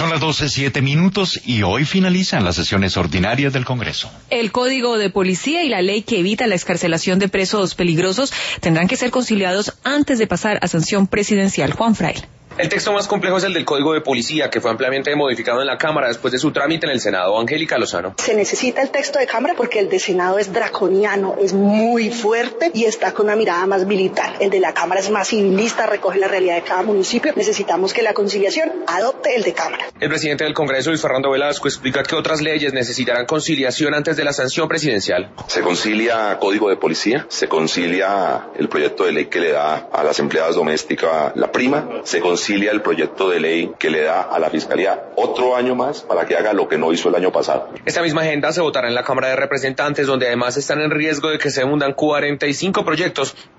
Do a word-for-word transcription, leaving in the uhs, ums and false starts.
Son las doce siete minutos y hoy finalizan las sesiones ordinarias del Congreso. El Código de Policía y la ley que evita la excarcelación de presos peligrosos tendrán que ser conciliados antes de pasar a sanción presidencial. Juan Fraile. El texto más complejo es el del Código de Policía, que fue ampliamente modificado en la Cámara después de su trámite en el Senado. Angélica Lozano. Se necesita el texto de Cámara porque el de Senado es draconiano, es muy fuerte y está con una mirada más militar. El de la Cámara es más civilista, recoge la realidad de cada municipio. Necesitamos que la conciliación adopte el de Cámara. El presidente del Congreso, Luis Fernando Velasco, explica que otras leyes necesitarán conciliación antes de la sanción presidencial. Se concilia Código de Policía, se concilia el proyecto de ley que le da a las empleadas domésticas la prima, se concilia concilia el proyecto de ley que le da a la Fiscalía otro año más para que haga lo que no hizo el año pasado. Esta misma agenda se votará en la Cámara de Representantes, donde además están en riesgo de que se hundan cuarenta y cinco proyectos